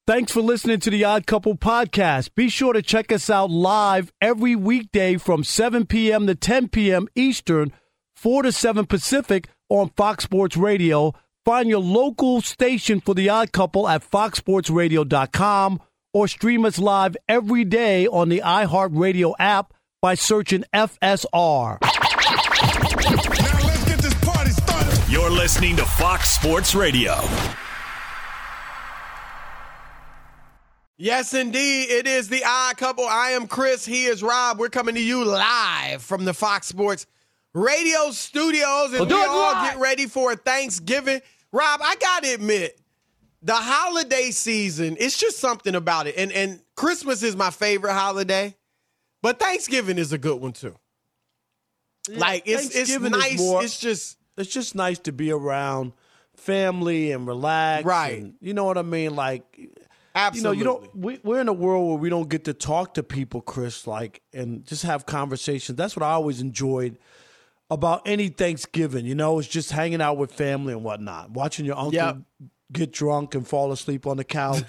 Thanks for listening to the Odd Couple podcast. Be sure to check us out live every weekday from 7 p.m. to 10 p.m. Eastern, 4 to 7 Pacific on Fox Sports Radio. Find your local station for the Odd Couple at foxsportsradio.com or stream us live every day on the iHeartRadio app by searching FSR. Now let's get this party started. You're listening to Fox Sports Radio. Yes, indeed. It is the Odd Couple. I am Chris. He is Rob. We're coming to you live from the Fox Sports Radio studios. And we all get ready for Thanksgiving. Rob, I got to admit, the holiday season, it's just something about it. And Christmas is my favorite holiday, but Thanksgiving is a good one, too. Yeah, like, it's nice. It's just nice to be around family and relax. Right. And, you know what I mean? Like, absolutely. We're in a world where we don't get to talk to people, Chris, and just have conversations. That's what I always enjoyed about any Thanksgiving. It's just hanging out with family and whatnot, watching your uncle get drunk and fall asleep on the couch.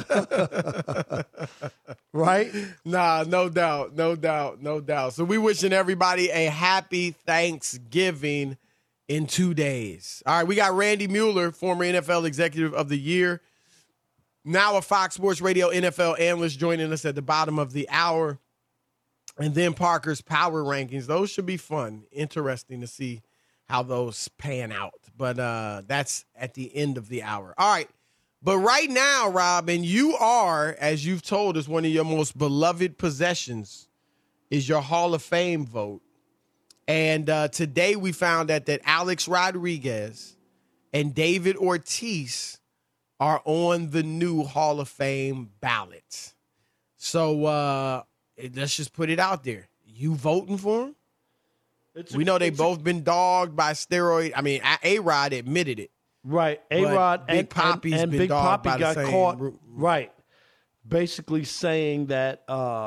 Right? Nah, no doubt. So we wishing everybody a happy Thanksgiving in 2 days. All right, we got Randy Mueller, former NFL Executive of the Year, now a Fox Sports Radio NFL analyst, joining us at the bottom of the hour. And then Parker's Power Rankings. Those should be fun. Interesting to see how those pan out. But that's at the end of the hour. All right. But right now, Rob, and you are, as you've told us, one of your most beloved possessions is your Hall of Fame vote. And today we found out that Alex Rodriguez and David Ortiz are on the new Hall of Fame ballot. So let's just put it out there. You voting for him? We know they've both been dogged by steroid. I mean, A-Rod admitted it. Right. A-Rod and Big Papi got caught. Right. Basically saying that,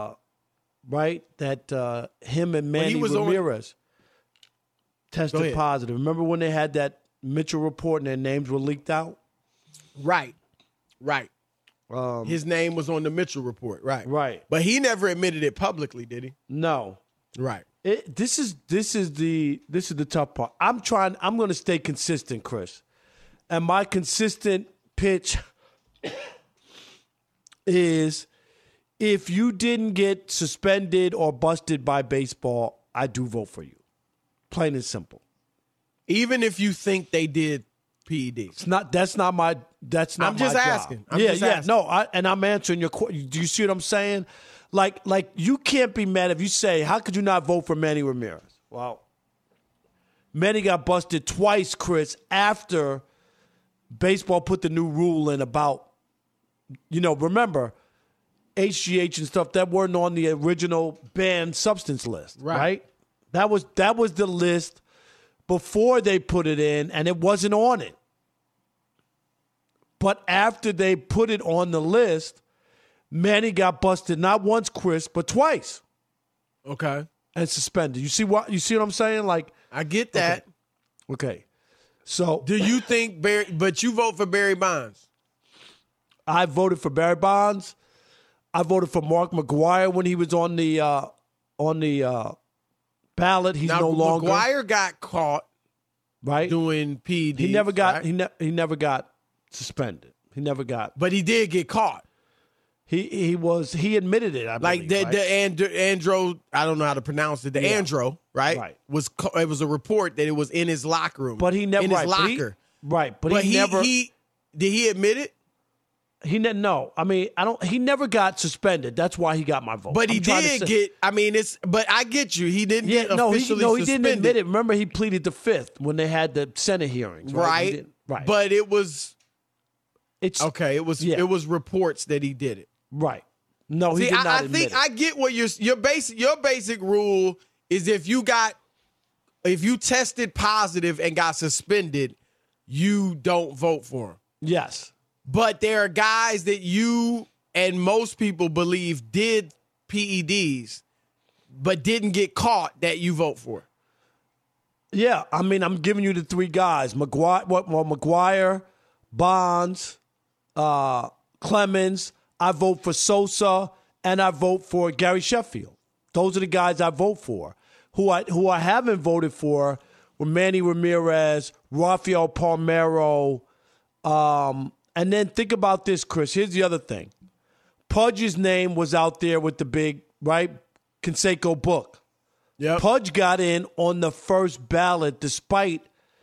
him and Manny Ramirez tested positive. Remember when they had that Mitchell report and their names were leaked out? Right. His name was on the Mitchell report. Right. But he never admitted it publicly, did he? No. Right. This is the tough part. I'm going to stay consistent, Chris. And my consistent pitch is if you didn't get suspended or busted by baseball, I do vote for you. Plain and simple. Even if you think they did PEDs. I'm just asking. No, I'm answering your question. Do you see what I'm saying? Like you can't be mad if you say, how could you not vote for Manny Ramirez? Well, Manny got busted twice, Chris, after baseball put the new rule in about, remember, HGH and stuff that weren't on the original banned substance list, right? That was the list before they put it in, and it wasn't on it. But after they put it on the list, Manny got busted not once, Chris, but twice. Okay. And suspended. You see what I'm saying? Like, I get that. Okay. So do you think but you vote for Barry Bonds? I voted for Barry Bonds. I voted for Mark McGwire when he was on the ballot. He's no longer. McGwire got caught doing PEDs. He never got he never got suspended. He never got. But he did get caught. He admitted it. I believe, the Andro, I don't know how to pronounce it. Andro, right? Right. It was a report that it was in his locker room. But he never in his locker. But he never. Did he admit it? No. I mean, he never got suspended. That's why he got my vote. But he did get. I mean, but I get you. He didn't get officially suspended. He didn't admit it. Remember, he pleaded the fifth when they had the Senate hearings. Right. But it was. Okay. It was reports that he did it. Right. No, he did not admit it. I get what your basic rule is if you tested positive and got suspended, you don't vote for him. Yes. But there are guys that you and most people believe did PEDs but didn't get caught that you vote for. Yeah, I mean, I'm giving you the three guys. McGwire, Bonds, Clemens, I vote for Sosa, and I vote for Gary Sheffield. Those are the guys I vote for. Who I haven't voted for were Manny Ramirez, Rafael Palmeiro, and then think about this, Chris. Here's the other thing. Pudge's name was out there with the big, right, Canseco book. Yep. Pudge got in on the first ballot despite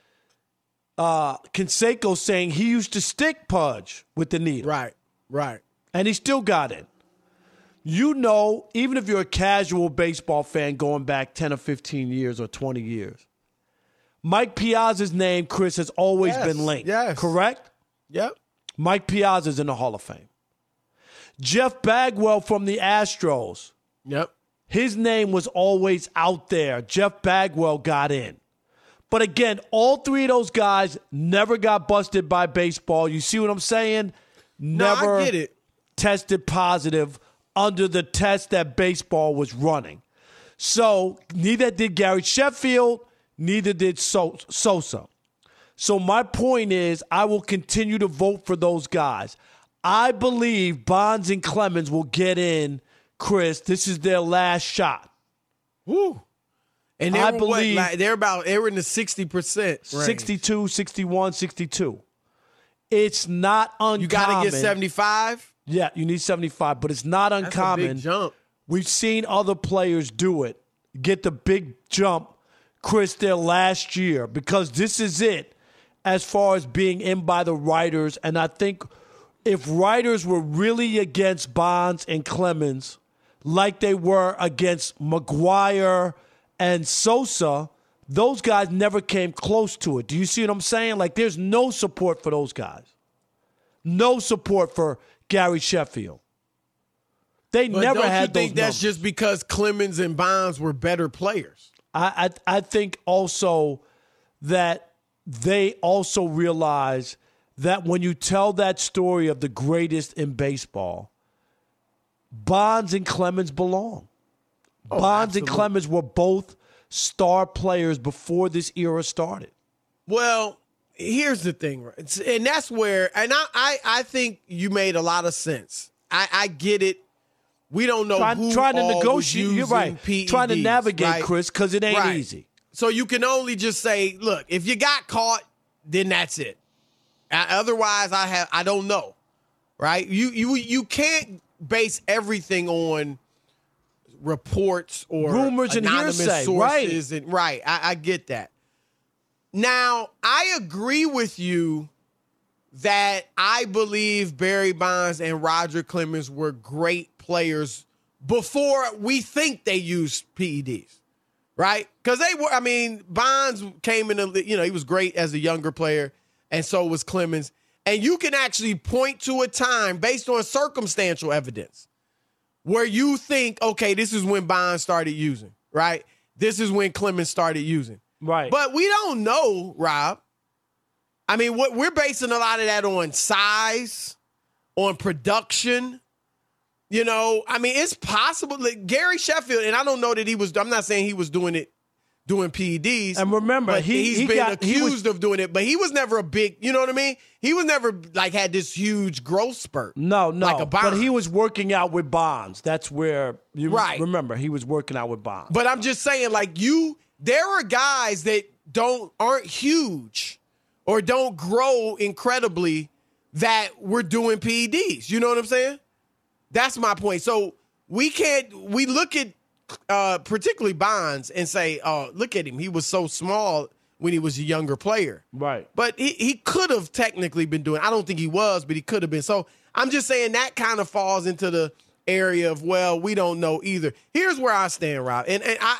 Canseco saying he used to stick Pudge with the needle. Right. And he still got in. You know, even if you're a casual baseball fan going back 10 or 15 years or 20 years, Mike Piazza's name, Chris, has always been linked. Yes. Correct? Yep. Mike Piazza's in the Hall of Fame. Jeff Bagwell from the Astros. Yep. His name was always out there. Jeff Bagwell got in. But again, all three of those guys never got busted by baseball. You see what I'm saying? Never I get it. tested positive under the test that baseball was running. So neither did Gary Sheffield, neither did Sosa. So my point is I will continue to vote for those guys. I believe Bonds and Clemens will get in, Chris. This is their last shot. Woo. And they were they were in the 60% range. 62, 61, 62. It's not uncommon. You got to get 75? Yeah, you need 75, but it's not uncommon. That's a big jump. We've seen other players do it, get the big jump, Chris, their last year, because this is it as far as being in by the writers. And I think if writers were really against Bonds and Clemens like they were against McGuire and Sosa, those guys never came close to it. Do you see what I'm saying? Like, there's no support for those guys. No support for Gary Sheffield. They never had those numbers. Don't you think that's just because Clemens and Bonds were better players? I think also that they also realize that when you tell that story of the greatest in baseball, Bonds and Clemens belong. Bonds and Clemens were both star players before this era started. Well, here's the thing, right? And that's where, and I think you made a lot of sense. I get it. We don't know who trying to all negotiate. Was You're right. PEDs, trying to navigate, right? Chris, because it ain't easy. So you can only just say, look, if you got caught, then that's it. Otherwise, I don't know, right? You can't base everything on reports or rumors and anonymous hearsay, sources, right? I get that. Now, I agree with you that I believe Barry Bonds and Roger Clemens were great players before we think they used PEDs, right? Because they were, Bonds came in, he was great as a younger player, and so was Clemens. And you can actually point to a time based on circumstantial evidence where you think, okay, this is when Bonds started using, right? This is when Clemens started using. Right. But we don't know, Rob. What we're basing a lot of that on size, on production. It's possible that Gary Sheffield, and I don't know that I'm not saying he was doing PEDs. And remember, he's been accused of doing it, but he was never a big, you know what I mean? He was never had this huge growth spurt. No. Like a Bonds. But he was working out with Bonds. That's where right. Remember, he was working out with Bonds. But I'm just saying, there are guys that aren't huge or don't grow incredibly that we're doing PEDs. You know what I'm saying? That's my point. So we look at particularly Bonds and say, oh, look at him. He was so small when he was a younger player. Right. But he could have technically been doing, I don't think he was, but he could have been. So I'm just saying that kind of falls into the area of, well, we don't know either. Here's where I stand, Rob. And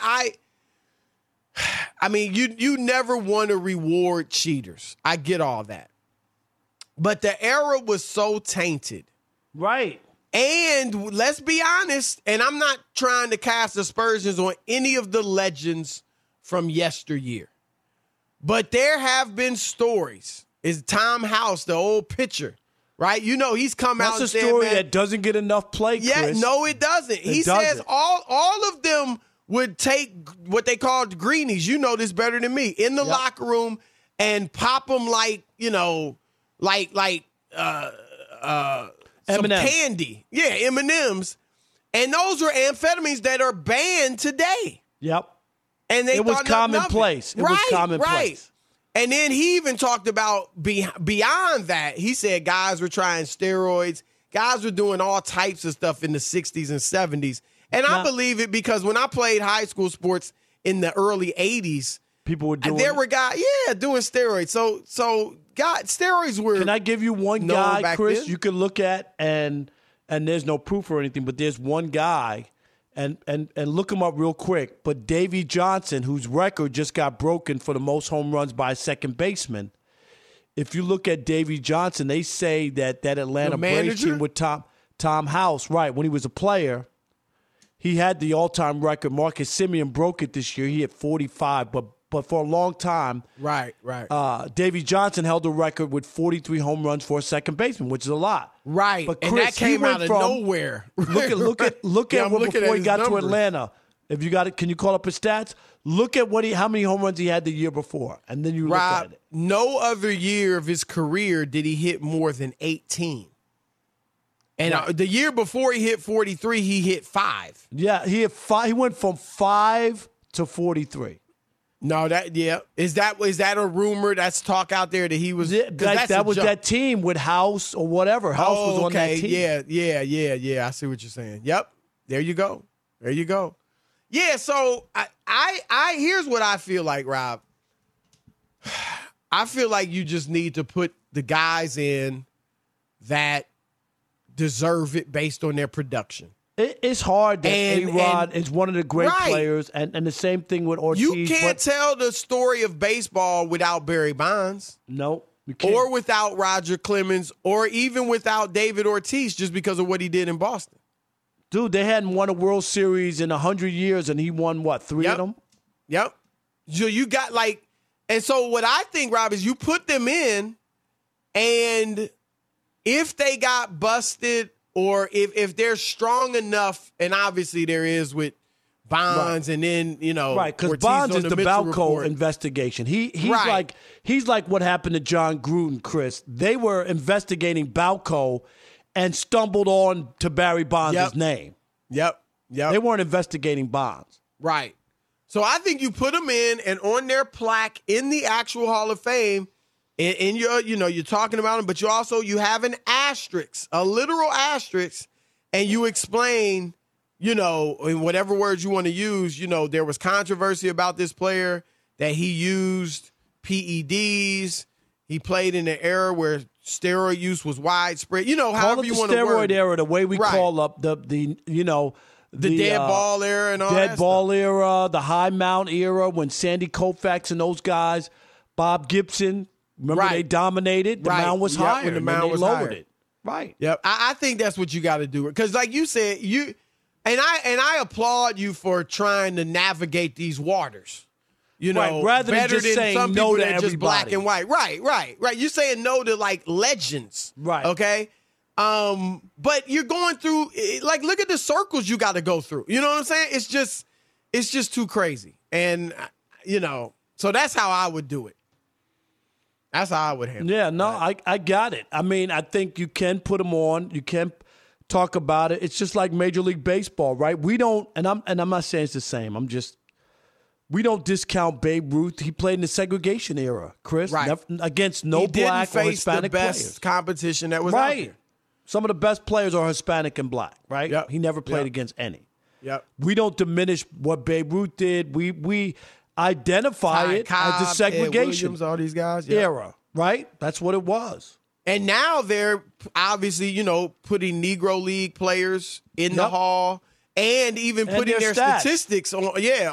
you never want to reward cheaters. I get all that. But the era was so tainted. Right. And let's be honest, and I'm not trying to cast aspersions on any of the legends from yesteryear, but there have been stories. Is Tom House, the old pitcher, right? He's come out and said, that's a story that doesn't get enough play, Chris. Yeah, no, it doesn't. He says all of them would take what they called greenies. You know this better than me. In the locker room and pop them some M&M. candy. Yeah, M&Ms. And those are amphetamines that are banned today. Yep. And It was commonplace. It was commonplace. And then he even talked about beyond that. He said guys were trying steroids. Guys were doing all types of stuff in the 60s and 70s. And I believe it because when I played high school sports in the early 80s, people were doing there were guys, doing steroids. So steroids were. Can I give you one guy, Chris, you can look at and there's no proof or anything, but there's one guy and look him up real quick. But Davey Johnson, whose record just got broken for the most home runs by a second baseman. If you look at Davey Johnson, they say that Atlanta Braves team with Tom House, right, when he was a player, he had the all-time record. Marcus Semien broke it this year. He hit 45, but for a long time, right. Davey Johnson held the record with 43 home runs for a second baseman, which is a lot. Right, but Chris, and that came out of nowhere. Look at before he got to Atlanta. If you got it, can you call up his stats? Look at how many home runs he had the year before, and then you look at it. No other year of his career did he hit more than 18. And the year before he hit 43, he hit 5. Yeah, he hit 5. He went from 5 to 43. No, is that a rumor? That's talk out there that he was. That was that team with House or whatever. House was on that team. Yeah. I see what you're saying. Yep. There you go. Yeah. So I here's what I feel like, Rob. I feel like you just need to put the guys in that deserve it based on their production. It's hard that A-Rod is one of the great players, and the same thing with Ortiz. You can't tell the story of baseball without Barry Bonds. No, you can't. Or without Roger Clemens, or even without David Ortiz, just because of what he did in Boston. Dude, they hadn't won a World Series in 100 years, and he won, 3 of them? Yep. So you got and so what I think, Rob, is you put them in, and if they got busted, or if they're strong enough, and obviously there is with Bonds, and then because Bonds is the Balco investigation. He's like what happened to John Gruden, Chris. They were investigating Balco and stumbled on to Barry Bonds' name. Yep. They weren't investigating Bonds. Right. So I think you put them in, and on their plaque in the actual Hall of Fame. In your, you're talking about them, but you have an asterisk, a literal asterisk, and you explain, in whatever words you want to use, there was controversy about this player, that he used PEDs. He played in an era where steroid use was widespread. However you want to word it. The steroid era, the way we call up the dead ball era and all that dead ball era, the high mount era when Sandy Koufax and those guys, Bob Gibson. Remember, they dominated. The mound was higher. When the mound was lowered higher. it. Right. Yep. I think that's what you got to do. Because, like you said, I applaud you for trying to navigate these waters. Rather than just saying some no people to that everybody. Just black and white. Right. You're saying no to legends. Right. Okay. But you're going through look at the circles you got to go through. You know what I'm saying? It's just too crazy. And so that's how I would do it. That's how I would handle it. Yeah, no, I got it. I mean, I think you can put them on. You can talk about it. It's just like Major League Baseball, right? We don't, and I'm not saying it's the same. We don't discount Babe Ruth. He played in the segregation era, Chris. Right. Against no black or Hispanic the best players. Competition that was out there. Some of the best players are Hispanic and black, right? Yep. He never played against any. Yep. We don't diminish what Babe Ruth did. We identify it as the segregation Williams, all these guys era, right? That's what it was. And now they're obviously, putting Negro League players in the hall, and even putting their statistics on,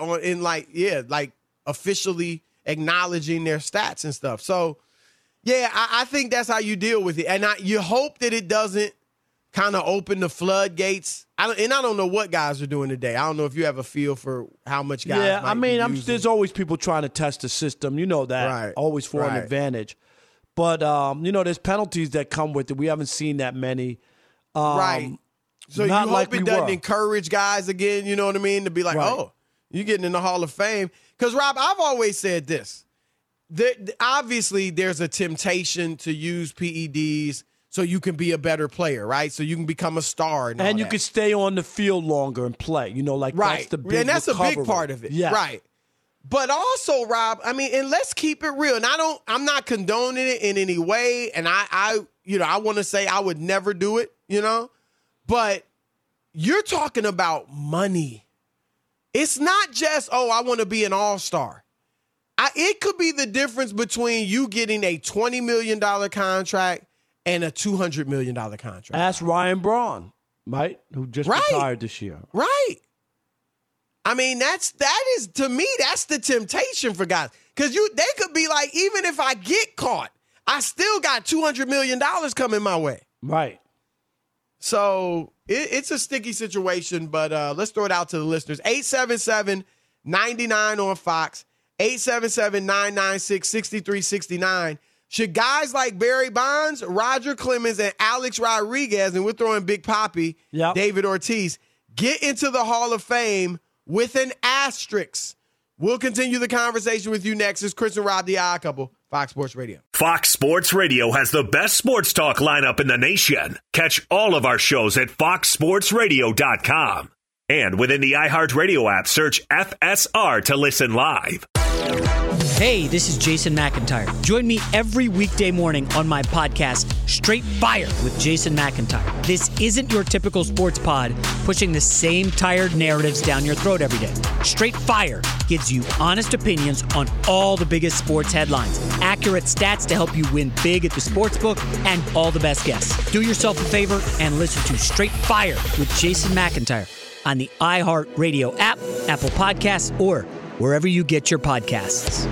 officially acknowledging their stats and stuff. So, I think that's how you deal with it, and you hope that it doesn't kind of open the floodgates. I don't know what guys are doing today. I don't know if you have a feel for how much guys. Yeah, might be using. There's always people trying to test the system. You know that, right. Always for an advantage. But there's penalties that come with it. We haven't seen that many. Right. So you hope it doesn't encourage guys again. You know what I mean? To be like, oh, you're getting in the Hall of Fame. Because Rob, I've always said this. Obviously, there's a temptation to use PEDs. so you can be a better player, right? So you can become a star. And you can stay on the field longer and play. Right. That's the big and that's recovery. a big part of it. Yeah. Right. But also, Rob, I mean, and let's keep it real. And I'm not condoning it in any way. And I want to say I would never do it, but you're talking about money. It's not just, I want to be an all-star. It could be the difference between you getting a $20 million contract and a $200 million contract. Ask Ryan Braun, right? Who just retired this year. Right. I mean, that is to me, that's the temptation for guys. Because they could be like, even if I get caught, I still got $200 million coming my way. Right. So it's a sticky situation, but let's throw it out to the listeners. 877-99 on Fox, 877-996-6369. Should guys like Barry Bonds, Roger Clemens, and Alex Rodriguez, and we're throwing Big Papi, David Ortiz, get into the Hall of Fame with an asterisk? We'll continue the conversation with you next. It's Chris and Rob, the Odd Couple, Fox Sports Radio. Fox Sports Radio has the best sports talk lineup in the nation. Catch all of our shows at foxsportsradio.com. And within the iHeartRadio app, search FSR to listen live. Hey, this is Jason McIntyre. Join me every weekday morning on my podcast, Straight Fire with Jason McIntyre. This isn't your typical sports pod pushing the same tired narratives down your throat every day. Straight Fire gives you honest opinions on all the biggest sports headlines, accurate stats to help you win big at the sportsbook, and all the best guests. Do yourself a favor and listen to Straight Fire with Jason McIntyre on the iHeartRadio app, Apple Podcasts, or wherever you get your podcasts.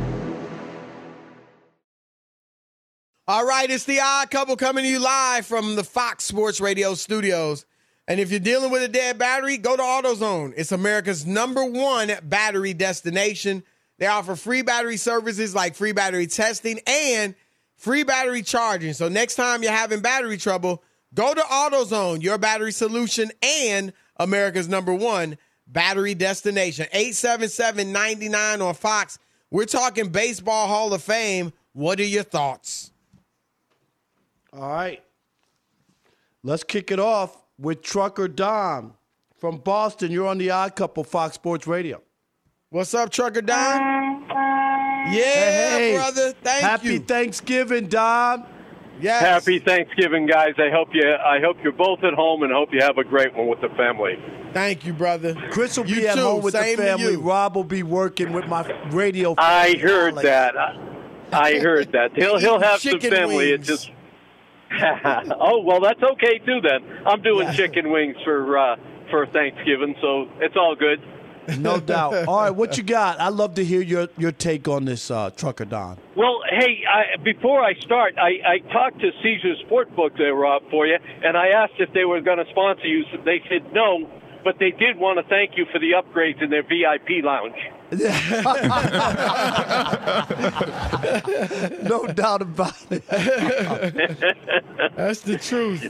All right, it's the Odd Couple coming to you live from the Fox Sports Radio studios. And if you're dealing with a dead battery, go to AutoZone. It's America's #1 battery destination. They offer free battery services like free battery testing and free battery charging. So next time you're having battery trouble, go to AutoZone, your battery solution and America's #1 battery destination. 877-99 on Fox. We're talking Baseball Hall of Fame. What are your thoughts? All right. Let's kick it off with Trucker Don from Boston. You're on the Odd Couple, Fox Sports Radio. What's up, Trucker Don? Yeah, hey, brother. Thank you. Happy Thanksgiving, Don. Yes. Happy Thanksgiving, guys. I hope you're both at home and hope you have a great one with the family. Thank you, brother. Chris will You be at too. home with Same the to family. you. Rob will be working with my radio. I heard Alex. that. I heard that. He'll have some Chicken family. wings. It just. Oh well, that's okay too. Then I'm doing chicken wings for Thanksgiving, so it's all good. No doubt. All right, what you got? I'd love to hear your take on this, Trucker Don. Well, hey, before I start, I talked to Caesars Sportbook there, Rob, for you, and I asked if they were going to sponsor you. So they said no, but they did want to thank you for the upgrades in their VIP lounge. No doubt about it. That's the truth.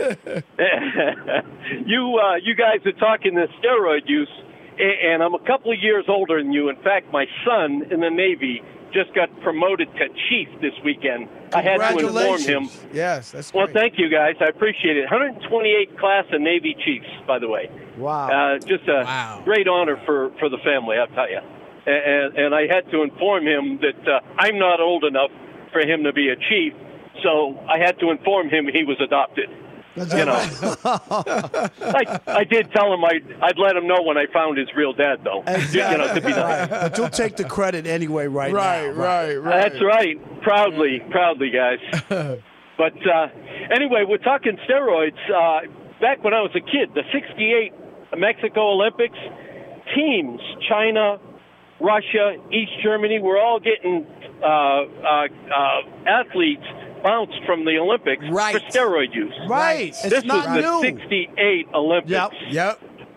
You guys are talking the steroid use, and I'm a couple of years older than you. In fact, my son in the Navy just got promoted to chief this weekend. I had to inform him. Yes, that's Well, great. thank you, guys. I appreciate it. 128th class of Navy Chiefs, by the way. Wow. Just a great honor for the family, I'll tell you. And I had to inform him that I'm not old enough for him to be a chief, so I had to inform him he was adopted. You know, I did tell him I'd let him know when I found his real dad, though. Exactly. You know, to be nice. But you'll take the credit anyway, right? Right. That's right. Proudly, guys. But anyway, we're talking steroids. Back when I was a kid, the '68 Mexico Olympics, teams, China, Russia, East Germany, were all getting athletes bounced from the Olympics for steroid use. Right. This It's not was new. the '68 Olympics. Yep.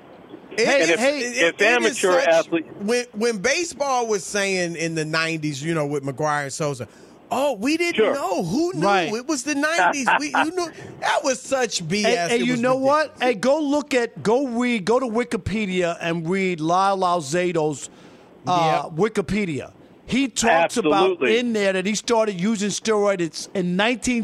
If amateur athletes, when baseball was saying in the '90s, you know, with McGuire and Sosa, we didn't know. Who knew? Right. It was the '90s. Who knew? That was such BS. Hey, you know what? Hey, go to Wikipedia and read Lyle Alzado's Wikipedia. He talks about Absolutely. in there that he started using steroids in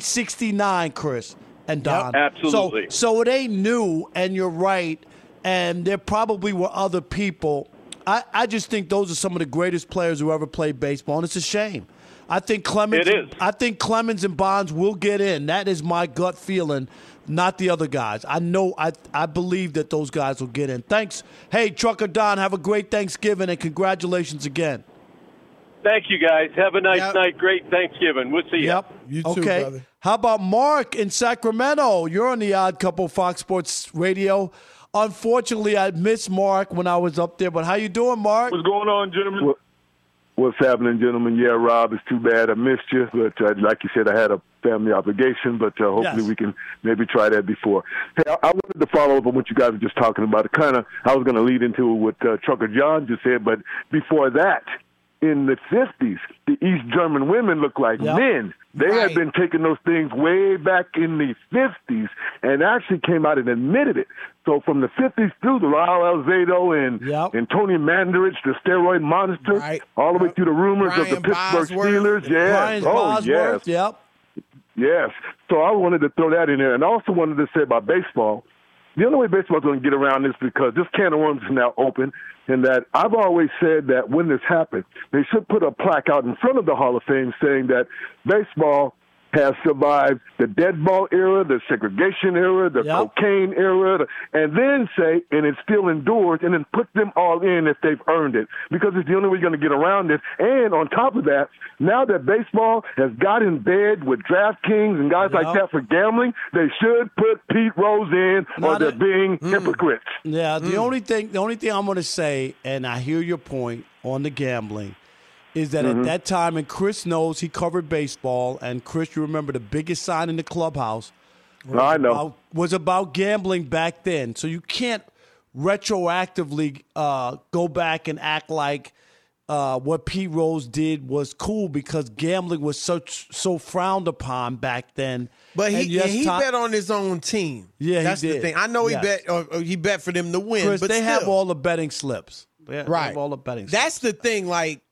1969, Chris and Don. Absolutely. So it ain't new, and you're right. And there probably were other people. I just think those are some of the greatest players who ever played baseball, and it's a shame. I think Clemens. It is. I think Clemens and Bonds will get in. That is my gut feeling, not the other guys. I know. I believe that those guys will get in. Thanks. Hey, Trucker Don, have a great Thanksgiving and congratulations again. Thank you, guys. Have a nice Yep. night. Great Thanksgiving. We'll see you. Yep. You too, okay. brother. How about Mark in Sacramento? You're on the Odd Couple Fox Sports Radio. Unfortunately, I missed Mark when I was up there, but how you doing, Mark? What's going on, gentlemen? What's happening, gentlemen? Yeah, Rob, it's too bad I missed you, but like you said, I had a family obligation, but hopefully Yes. we can maybe try that before. Hey, I wanted to follow up on what you guys were just talking about. I was going to lead into what Trucker John just said, but before that, in the 50s, the East German women looked like Yep. men. They Right. had been taking those things way back in the 50s and actually came out and admitted it. So from the 50s through the Raul Alzado Yep. and Tony Mandarich, the steroid monster, Right. all the way through the rumors of the Brian Pittsburgh Bosworth. Steelers. Yes. Brian Oh, Bosworth. yes. Yep. Yes. So I wanted to throw that in there. And I also wanted to say about baseball, the only way baseball's going to get around this because this can of worms is now open, and that I've always said that when this happened, they should put a plaque out in front of the Hall of Fame saying that baseball has survived the dead ball era, the segregation era, the Yep. cocaine era, and then say, and it still endures, and then put them all in if they've earned it, because it's the only way you're going to get around it. And on top of that, now that baseball has got in bed with DraftKings and guys like Yep. that for gambling, they should put Pete Rose in, or Not they're a- being hypocrites. Yeah, the only thing I'm going to say, and I hear your point on the gambling, is that at that time, and Chris knows he covered baseball, and Chris, you remember the biggest sign in the clubhouse I know. was about gambling back then. So you can't retroactively go back and act like what Pete Rose did was cool because gambling was so frowned upon back then. But And yes, he Tom- bet on his own team. Yeah, he that's the did. thing. I know Yes. he bet for them to win, Chris, but they still. have all the betting slips. They right. have all the betting slips. That's the thing. Like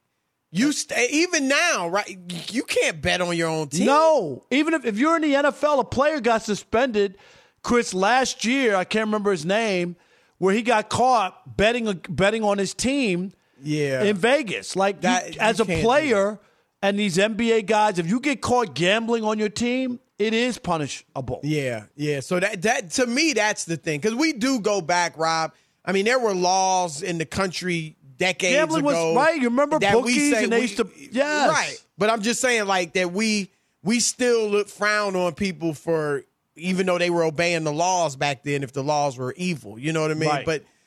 even now, right? You can't bet on your own team. No, even if you're in the NFL, a player got suspended. Chris, last year, I can't remember his name, where he got caught betting on his team. Yeah. In Vegas, like That- as you a can't do player, and these NBA guys, if you get caught gambling on your team, it is punishable. Yeah, yeah. So that to me, that's the thing, because we do go back, Rob. I mean, there were laws in the country decades Gambling was ago. right. You remember that we bookies say and they used to yes. right. But I'm just saying, like that we still frown on people for, even though they were obeying the laws back then, if the laws were evil. You know what I mean? Right.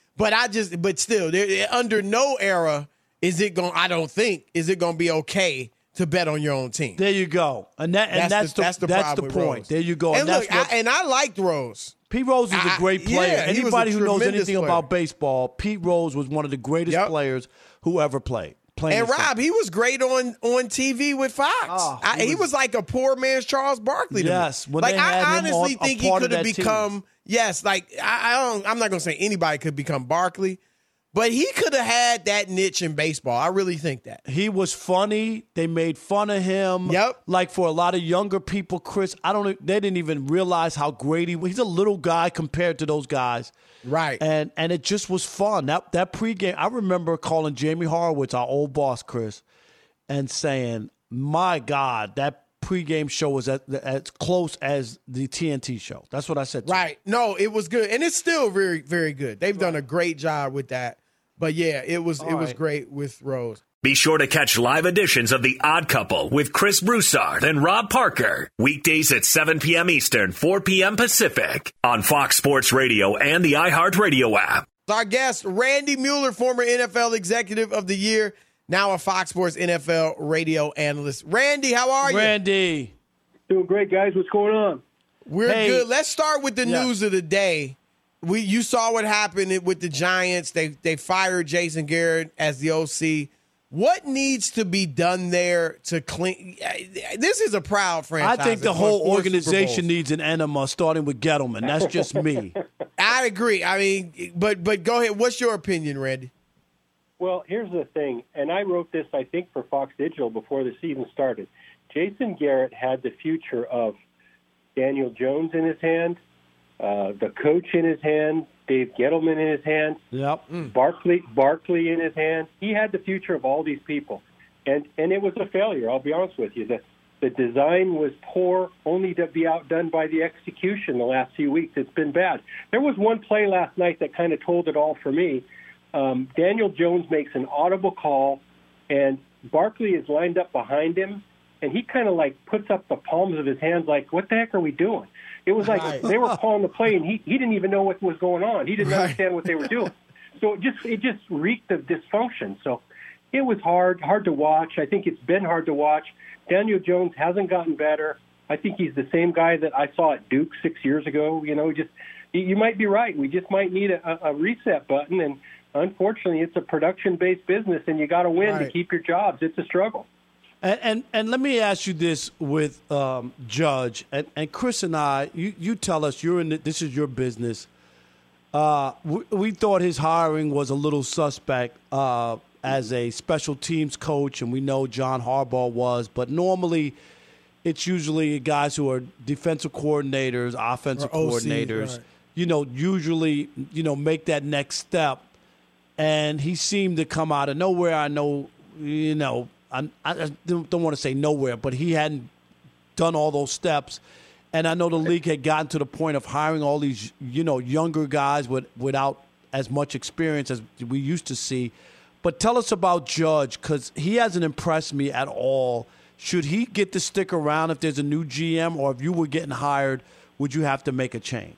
But still, under no era is it going to be okay to bet on your own team. There you go, and that's the problem with point. Rose. There you go, And that's look, I liked Rose. Pete Rose is a great player. Yeah, he was Anybody a who knows tremendous anything player. about baseball, Pete Rose was one of the greatest Yep. players who ever played. Plain And simple. Rob, he was great on TV with Fox. Oh, He was like a poor man's Charles Barkley. To Yes, me. when Like they had I him honestly on- a think he part of could have that team. become. Yes, like I'm not gonna say anybody could become Barkley, but he could have had that niche in baseball. I really think that. He was funny. They made fun of him. Yep. Like for a lot of younger people, Chris, they didn't even realize how great he was. He's a little guy compared to those guys. Right. And it just was fun. That pregame, I remember calling Jamie Horowitz, our old boss, Chris, and saying, my God, that pregame show was as close as the TNT show. That's what I said to him. Right. No, it was good, and it's still very, very good. They've done a great job with that. But yeah, it was right. great with Rose. Be sure to catch live editions of The Odd Couple with Chris Broussard and Rob Parker. Weekdays at 7 p.m. Eastern, 4 p.m. Pacific on Fox Sports Radio and the iHeartRadio app. Our guest, Randy Mueller, former NFL Executive of the Year, now a Fox Sports NFL radio analyst. Randy, how are you? Randy. Doing great, guys. What's going on? We're Hey. good. Let's start with the news of the day. You saw what happened with the Giants. They fired Jason Garrett as the OC. What needs to be done there to clean? This is a proud franchise. I think the that's whole won 4 organization Super Bowls. needs an enema, starting with Gettleman. That's just me. I agree. I mean, but go ahead. What's your opinion, Randy? Well, here's the thing, and I wrote this, I think, for Fox Digital before the season started. Jason Garrett had the future of Daniel Jones in his hand, the coach in his hand, Dave Gettleman in his hand, Barkley in his hand. He had the future of all these people, and it was a failure, I'll be honest with you. The design was poor, only to be outdone by the execution the last few weeks. It's been bad. There was one play last night that kind of told it all for me. Daniel Jones makes an audible call, and Barkley is lined up behind him, and he kind of like puts up the palms of his hands like, what the heck are we doing? It was like they were calling the play, and he didn't even know what was going on. He didn't understand what they were doing. So it just reeked of dysfunction. So it was hard to watch. I think it's been hard to watch. Daniel Jones hasn't gotten better. I think he's the same guy that I saw at Duke 6 years ago. You might be right. We just might need a reset button, and unfortunately, it's a production-based business, and you got to win to keep your jobs. It's a struggle. And let me ask you this with Judge and Chris and I. You tell us this is your business. We thought his hiring was a little suspect as a special teams coach, and we know John Harbaugh was. But normally, it's usually guys who are defensive coordinators, offensive coordinators. Right. Usually, make that next step. And he seemed to come out of nowhere. I know, I don't want to say nowhere, but he hadn't done all those steps. And I know the league had gotten to the point of hiring all these, younger guys without as much experience as we used to see. But tell us about Judge, because he hasn't impressed me at all. Should he get to stick around if there's a new GM, or if you were getting hired, would you have to make a change?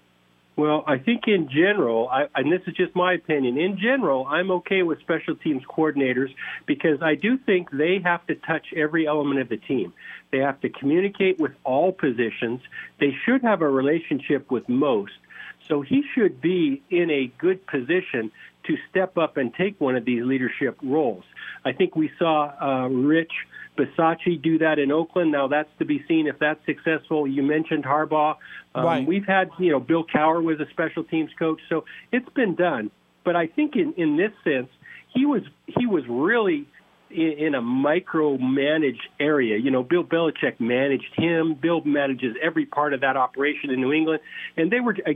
Well, I think in general, and this is just my opinion, in general, I'm okay with special teams coordinators because I do think they have to touch every element of the team. They have to communicate with all positions. They should have a relationship with most. So he should be in a good position to step up and take one of these leadership roles. I think we saw Rich Bisaccia do that in Oakland. Now that's to be seen if that's successful. You mentioned Harbaugh. Right. We've had, Bill Cowher was a special teams coach, so it's been done. But I think in this sense, he was really in a micromanaged area. Bill Belichick managed him. Bill manages every part of that operation in New England. And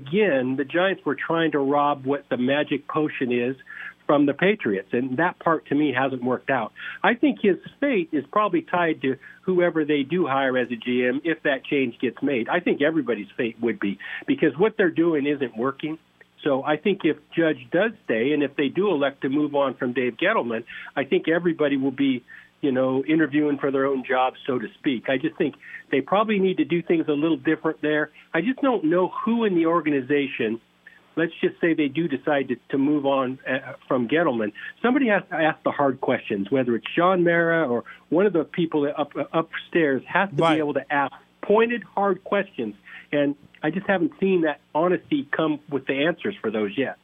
the Giants were trying to rob what the magic potion is from the Patriots, and that part to me hasn't worked out. I think his fate is probably tied to whoever they do hire as a GM if that change gets made. I think everybody's fate would be, because what they're doing isn't working. So I think if Judge does stay, and if they do elect to move on from Dave Gettleman, I think everybody will be, interviewing for their own jobs, so to speak. I just think they probably need to do things a little different there. I just don't know who in the organization. Let's just say they do decide to move on from Gettleman. Somebody has to ask the hard questions, whether it's Sean Mara or one of the people upstairs has to be able to ask pointed, hard questions. And I just haven't seen that honesty come with the answers for those yet.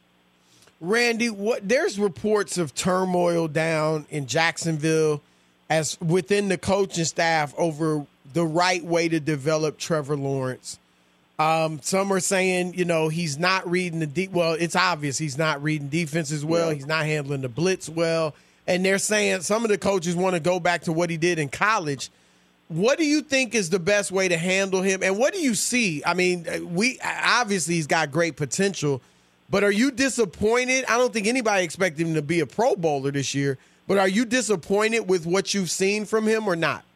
Randy, there's reports of turmoil down in Jacksonville as within the coaching staff over the right way to develop Trevor Lawrence. Some are saying, he's not reading it's obvious he's not reading defenses well. Yeah. He's not handling the blitz well. And they're saying some of the coaches want to go back to what he did in college. What do you think is the best way to handle him? And what do you see? I mean, obviously he's got great potential, but are you disappointed? I don't think anybody expected him to be a Pro Bowler this year, but are you disappointed with what you've seen from him or not?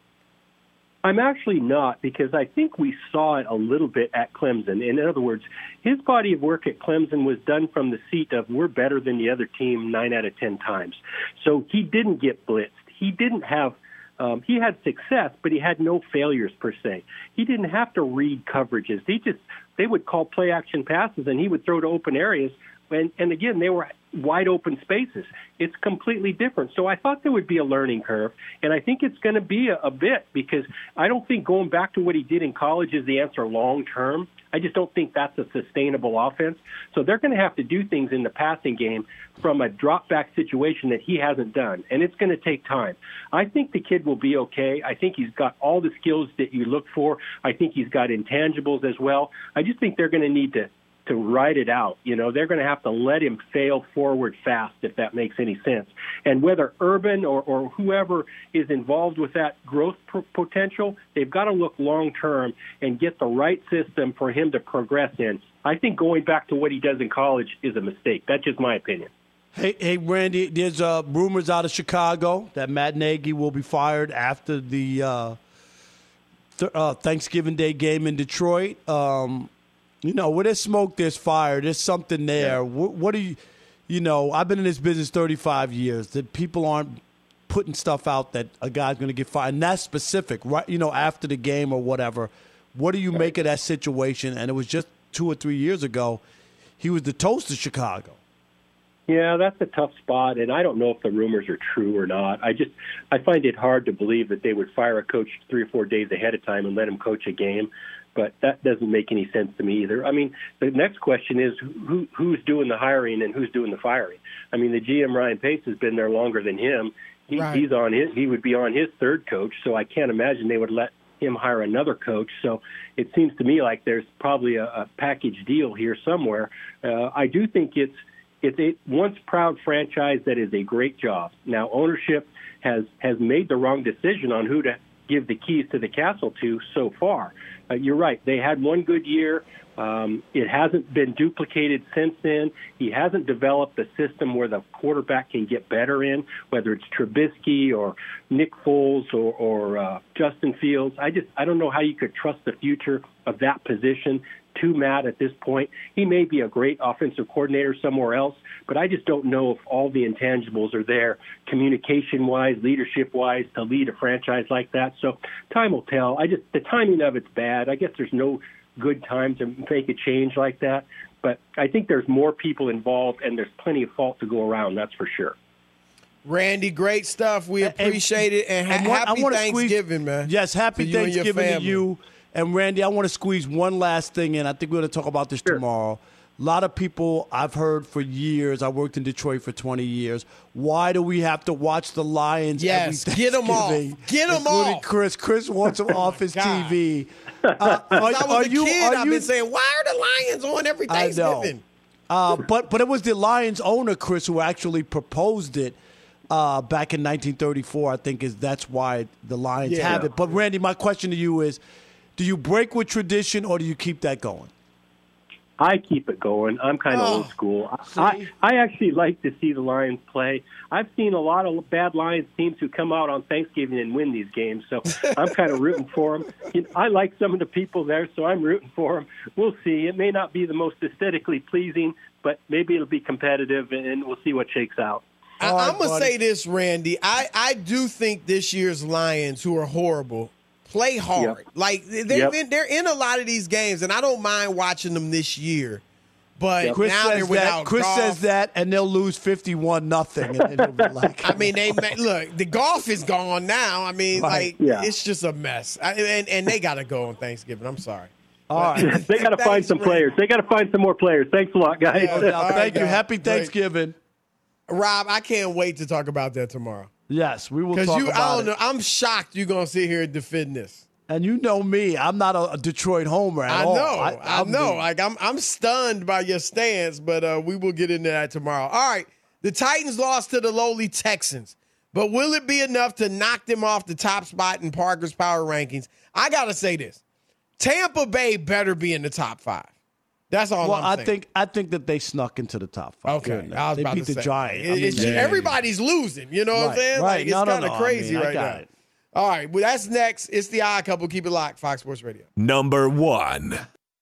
I'm actually not, because I think we saw it a little bit at Clemson. In other words, his body of work at Clemson was done from the seat of we're better than the other team 9 out of 10 times. So he didn't get blitzed. He didn't have he had success, but he had no failures per se. He didn't have to read coverages. They would call play action passes, and he would throw to open areas. And again, they were wide open spaces. It's completely different. So I thought there would be a learning curve, and I think it's going to be a bit, because I don't think going back to what he did in college is the answer long term. I just don't think that's a sustainable offense. So they're going to have to do things in the passing game from a drop-back situation that he hasn't done, and it's going to take time. I think the kid will be okay. I think he's got all the skills that you look for. I think he's got intangibles as well. I just think they're going to need to to ride it out. You know, they're going to have to let him fail forward fast, if that makes any sense. And whether Urban or whoever is involved with that growth potential, they've got to look long-term and get the right system for him to progress in. I think going back to what he does in college is a mistake. That's just my opinion. Hey, Randy, there's rumors out of Chicago that Matt Nagy will be fired after the Thanksgiving Day game in Detroit. You know, where there's smoke, there's fire. There's something there. Yeah. What do you know, I've been in this business 35 years. That people aren't putting stuff out that a guy's going to get fired. And that's specific, right? You know, after the game or whatever. What do you make of that situation? And it was just 2 or 3 years ago. He was the toast of Chicago. Yeah, that's a tough spot, and I don't know if the rumors are true or not. I find it hard to believe that they would fire a coach 3 or 4 days ahead of time and let him coach a game, but that doesn't make any sense to me either. I mean, the next question is who's doing the hiring and who's doing the firing. I mean, the GM Ryan Pace has been there longer than him. He would be on his third coach, so I can't imagine they would let him hire another coach. So it seems to me like there's probably a package deal here somewhere. I do think it's a once proud franchise that is a great job. Now, ownership has made the wrong decision on who to give the keys to the castle to so far. You're right. They had one good year. It hasn't been duplicated since then. He hasn't developed a system where the quarterback can get better in, whether it's Trubisky or Nick Foles or Justin Fields. I don't know how you could trust the future of that position to Matt at this point. He may be a great offensive coordinator somewhere else, but I just don't know if all the intangibles are there communication-wise, leadership-wise to lead a franchise like that. So time will tell. The timing of it's bad. I guess there's no good time to make a change like that, but I think there's more people involved and there's plenty of fault to go around, that's for sure. Randy, great stuff. We appreciate it, and happy Thanksgiving, man. Yes, happy Thanksgiving to you. And, Randy, I want to squeeze one last thing in. I think we're going to talk about this tomorrow. A lot of people I've heard for years. I worked in Detroit for 20 years. Why do we have to watch the Lions every Thanksgiving? Get them off. Get them off. Chris. Chris wants them off his TV. I've been saying, why are the Lions on every Thanksgiving? I know. But it was the Lions owner, Chris, who actually proposed it back in 1934. I think that's why the Lions have it. But, Randy, my question to you is, do you break with tradition or do you keep that going? I keep it going. I'm kind of old school. I actually like to see the Lions play. I've seen a lot of bad Lions teams who come out on Thanksgiving and win these games, so I'm kind of rooting for them. You know, I like some of the people there, so I'm rooting for them. We'll see. It may not be the most aesthetically pleasing, but maybe it'll be competitive, and we'll see what shakes out. I'm going to say this, Randy. I do think this year's Lions, who are horrible, play hard. Yep. Like they're in a lot of these games, and I don't mind watching them this year. But now they're without Chris Goff. says that, and they'll lose 51-0, and it'll be like, I mean, look. The Goff is gone now. I mean, it's just a mess. And they got to go on Thanksgiving. I'm sorry. All right, they got to find some players. They got to find some more players. Thanks a lot, guys. Thank you. Happy Thanksgiving, Rob. I can't wait to talk about that tomorrow. Yes, we will talk about it. I don't know. I'm shocked you're going to sit here and defend this. And you know me. I'm not a Detroit homer at all. I know. Like, I'm stunned by your stance, but we will get into that tomorrow. All right. The Titans lost to the lowly Texans. But will it be enough to knock them off the top spot in Parker's power rankings? I got to say this. Tampa Bay better be in the top 5. That's all I'm saying. I think that they snuck into the top 5. Okay. They beat the Giants. Everybody's losing. You know what I'm saying? Right. Like, it's kind of crazy right now. All right. Well, that's next. It's The Odd Couple. Keep it locked. Fox Sports Radio. Number 1.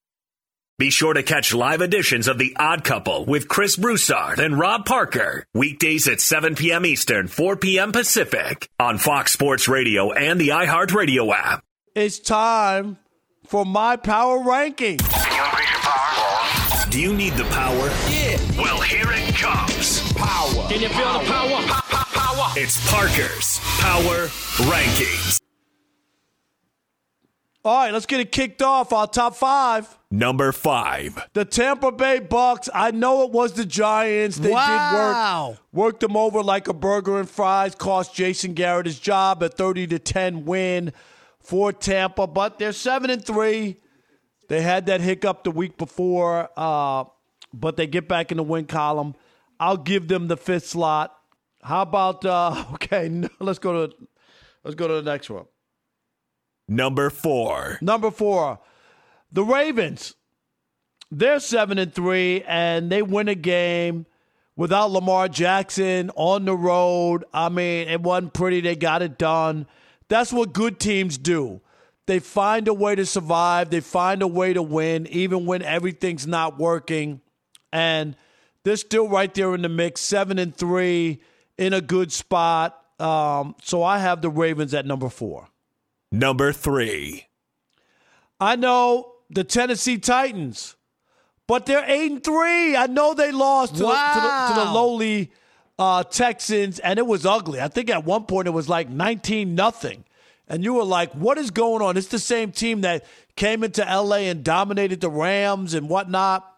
Be sure to catch live editions of The Odd Couple with Chris Broussard and Rob Parker. Weekdays at 7 p.m. Eastern, 4 p.m. Pacific on Fox Sports Radio and the iHeartRadio app. It's time for my power ranking. Can you increase your power? Do you need the power? Yeah. Well, here it comes. Power. Can you feel the power? Power. It's Parker's Power Rankings. All right, let's get it kicked off. Our top 5. Number 5. The Tampa Bay Bucks. I know it was the Giants. They did work them over like a burger and fries. Cost Jason Garrett his job. A 30-10 win for Tampa. But they're 7-3. They had that hiccup the week before, but they get back in the win column. I'll give them the 5th slot. How about let's go to the next one. Number 4. Number 4, the Ravens. They're 7-3, and they win a game without Lamar Jackson on the road. I mean, it wasn't pretty. They got it done. That's what good teams do. They find a way to survive. They find a way to win, even when everything's not working. And they're still right there in the mix, 7-3, in a good spot. So I have the Ravens at number 4. Number 3. I know the Tennessee Titans, but they're 8-3. I know they lost to the lowly Texans, and it was ugly. I think at one point it was like 19-0. And you were like, what is going on? It's the same team that came into L.A. and dominated the Rams and whatnot.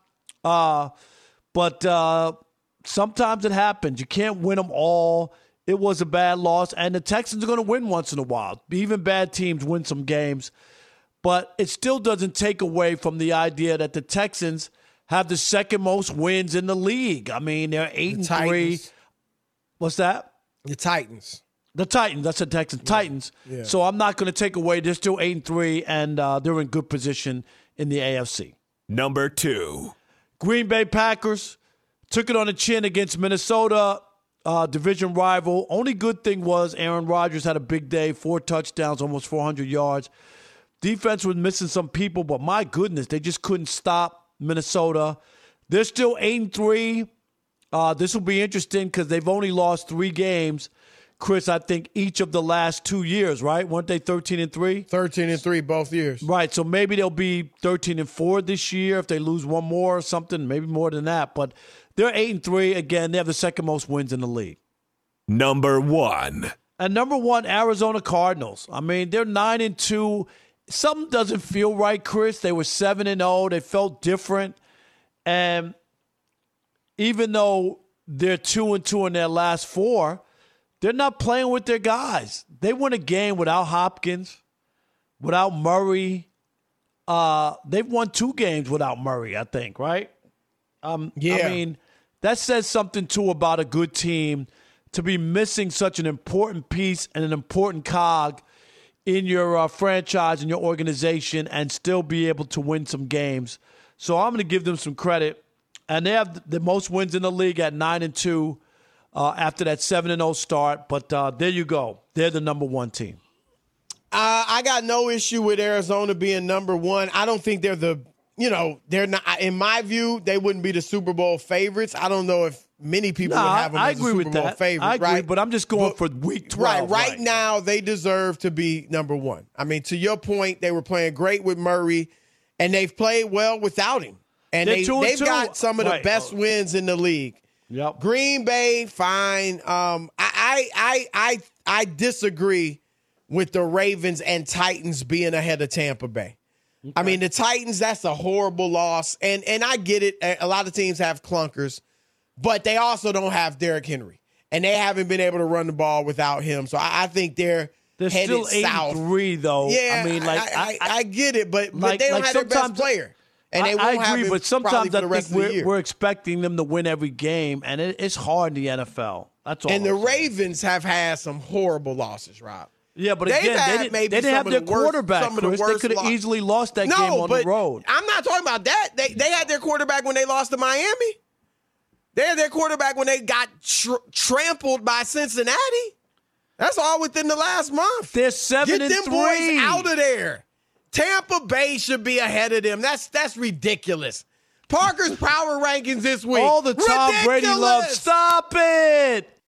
But sometimes it happens. You can't win them all. It was a bad loss. And the Texans are going to win once in a while. Even bad teams win some games. But it still doesn't take away from the idea that the Texans have the second most wins in the league. I mean, they're 8-3. What's that? The Titans. The Titans. That's the Texans. Titans. Yeah. So I'm not going to take away. They're still 8-3, and they're in good position in the AFC. Number 2. Green Bay Packers took it on the chin against Minnesota, division rival. Only good thing was Aaron Rodgers had a big day, 4 touchdowns, almost 400 yards. Defense was missing some people, but my goodness, they just couldn't stop Minnesota. They're still 8-3. This will be interesting because they've only lost 3 games. Chris, I think each of the last 2 years, right? Weren't they 13-3? 13-3 both years. Right, so maybe they'll be 13-4 this year if they lose one more or something, maybe more than that. But they're 8-3. Again, they have the second most wins in the league. Number 1. And number 1, Arizona Cardinals. I mean, they're 9-2. Something doesn't feel right, Chris. They were 7-0. They felt different. And even though they're 2-2 in their last 4, they're not playing with their guys. They won a game without Hopkins, without Murray. They've won 2 games without Murray, I think, right? Yeah. I mean, that says something, too, about a good team to be missing such an important piece and an important cog in your franchise and your organization and still be able to win some games. So I'm going to give them some credit. And they have the most wins in the league at 9-2. After that 7-0 start. But there you go. They're the number 1 team. I got no issue with Arizona being number 1. I don't think they're they're not, in my view, they wouldn't be the Super Bowl favorites. I don't know if many people would have them as the Super Bowl favorites. I agree, right? but I'm just going for week 12. Right now, they deserve to be number 1. I mean, to your point, they were playing great with Murray, and they've played well without him. And they've got some of the best wins in the league. Yep. Green Bay, fine. I disagree with the Ravens and Titans being ahead of Tampa Bay. Okay. I mean, the Titans, that's a horrible loss. And I get it. A lot of teams have clunkers, but they also don't have Derrick Henry. And they haven't been able to run the ball without him. So I think they're headed still south. 8-3, though. Yeah, I mean, I get it, but they don't have their best player. And they won't I agree, have but sometimes I think we're expecting them to win every game, and it's hard in the NFL. That's all. And the Ravens have had some horrible losses, Rob. Yeah, but again, they didn't have their quarterback, Chris. They could have easily lost that game on the road. I'm not talking about that. They had their quarterback when they lost to Miami. They had their quarterback when they got trampled by Cincinnati. That's all within the last month. They're 7-3. Get them boys out of there. Tampa Bay should be ahead of them. That's ridiculous. Parker's power rankings this week. All the Tom Brady love. Stop it.